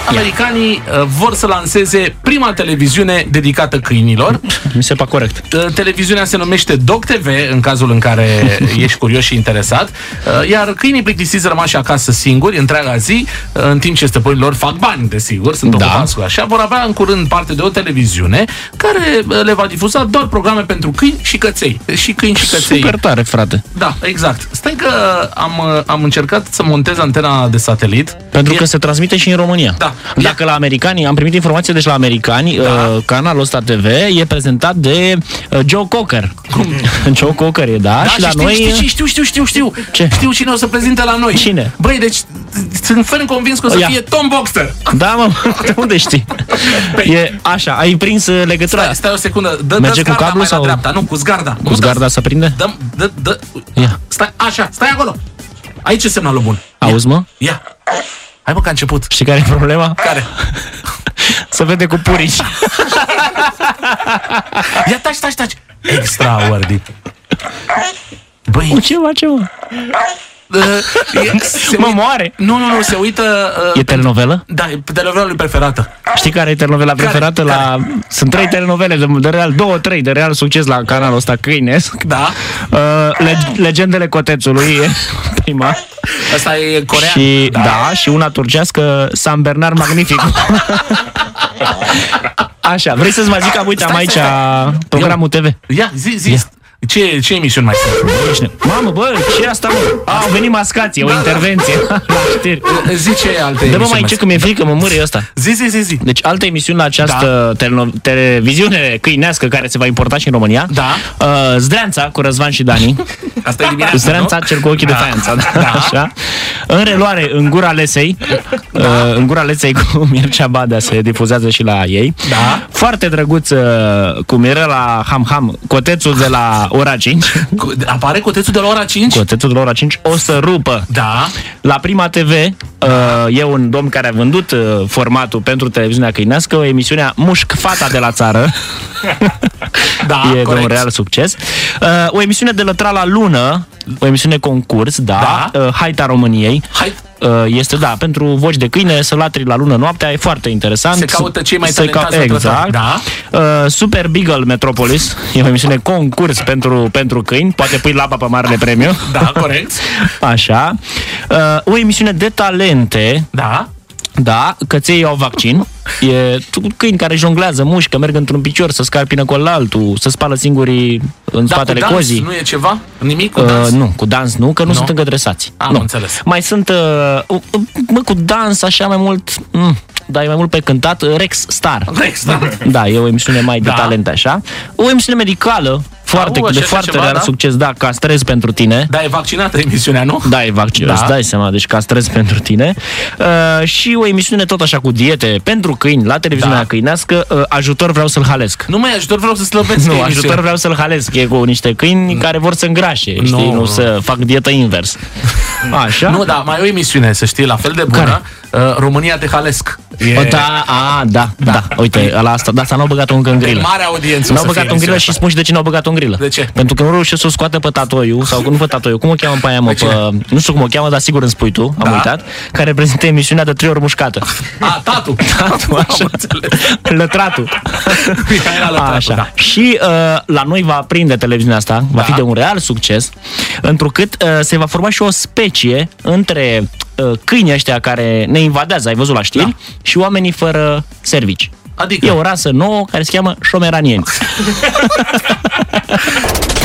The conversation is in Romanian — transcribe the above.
Americanii vor să lanseze prima televiziune dedicată câinilor. Mi se pare corect. Televiziunea se numește Dog TV, în cazul în care ești curios și interesat. Iar câinii plictisiți rămași acasă singuri întreaga zi, în timp ce stăpânii lor fac bani, desigur, sunt ocupați cu așa, vor avea în curând parte de o televiziune care le va difuza doar programe pentru câini și căței. Și câini și căței. Super tare, frate. Da, exact. Stai că am încercat să montez antena de satelit. Pentru că se transmite și în România. Da. Dacă la americani, am primit informație, deci la americani, canalul ăsta TV e prezentat de Joe Cocker. Joe Cocker e, da? Și la noi... Știu. Ce? Știu cine o să prezinte la noi. Cine? Băi, deci sunt ferm convins că o să fie Tom Boxer. Da, mă, de unde știi? E așa, ai prins legătura. Stai o secundă. Merge cu cablu sau? La dreapta. Nu, cu zgarda. Cu zgarda să prinde? Dă. Stai, așa, stai acolo. Aici e semnalul bun. Auzi, mă? Ia. Hai, bă, că a început. Știi care e problema? Care? Se vede cu purici. Ia, taci. Extraordinar. Băi, ce mă? Mă moare. Nu, se uită. E telenovelă? Da, e telenovela lui preferată. Știi care e telenovela preferată? Sunt 3 telenovele de real, 2-3 de real succes la canalul ăsta câinesc. Da. Legendele Cotețului e prima. Asta e corean. Și, și una turcească, San Bernard Magnific. Așa, vrei să-ți mai zic, uite, am aici programul TV. Ia, zi. Ce emisiuni mai sunt? Mamă, bă, ce asta, mă? Au venit mascații, o intervenție la știri. Zi ce alte emisiuni. Dă-mă mai încet că mi-e frică, mă mârie ăsta. Zi. Deci alte emisiuni la această televiziune câinească care se va importa și în România. Da. Zdreanța cu Răzvan și Dani. Asta e dimineața, Zdreanța, cel cu ochii de faianță. Da. Așa. În reluare, În Gura Lesei. În Gura Lesei cu Mircea Badea se difuzează și la ei. Da. Foarte drăguț cu Mirela Ham, Cotețul de la ora 5. Apare Cotețul de la ora 5? Cotețul de la ora 5 o să rupă. Da. La Prima TV e un domn care a vândut formatul pentru televiziunea câinească, o emisiune Mușc Fata de la țară. Da, e de un real succes. O emisiune de lătrat la lună, o emisiune concurs, Haita României. Este, pentru voci de câine, să latri la lună noaptea, e foarte interesant. Se caută cei mai talentați. Exact. Da. Super Beagle Metropolis, e o emisiune concurs pentru câini, poate pui laba pe marele premiu. Da, corect. Așa. O emisiune de talente. Da, căței au vaccin. E câini care jonglează, mușcă, merg într-un picior, să scarpină cu altul, să spală singurii în spatele cozii. Nu e ceva? Nimic cu dans? Nu, cu dans nu, că nu sunt încă dresați. Nu înțeles. Mai sunt, cu dans așa mai mult, dar e mai mult pe cântat, Rex Star. Da, e o emisiune mai de talent așa. O emisiune medicală, foarte real succes, Castrez pentru tine. Da, e vaccinată emisiunea, nu? Da, e vaccinată, îți dai seama, deci Castrez pentru tine. Și o emisiune tot așa cu diete pentru câini, la televiziunea câinească, Ajutor vreau să-l halesc. Nu mai Ajutor vreau să slăbesc. Nu, Ajutor vreau să-l halesc, e cu niște câini care vor să îngrașe, știi, nu să fac dietă invers. Așa? Nu, mai e o emisiune, să știi, la fel de bună. România te halesc. Da. Uite, asta n-au băgat-o încă în grilă. Mare audiență. N-au băgat-o în grilă și spun și de ce n-au băgat-o în grilă. De ce? Pentru că nu reușesc să o scoată pe tatoiu, sau nu pe tatoiu, cum o cheamă pe aia, nu știu cum o cheamă, dar sigur îmi spui tu, am uitat, care prezintă emisiunea de 3 ori mușcată. Tatu, așa. Lătratul. Așa. Și la noi va prinde televiziunea asta, va fi de un real succes, întrucât se va forma și o specie între câinii ăștia care ne invadează, ai văzut la știri, și oamenii fără servici. Adică? E o rasă nouă care se cheamă șomeranieni.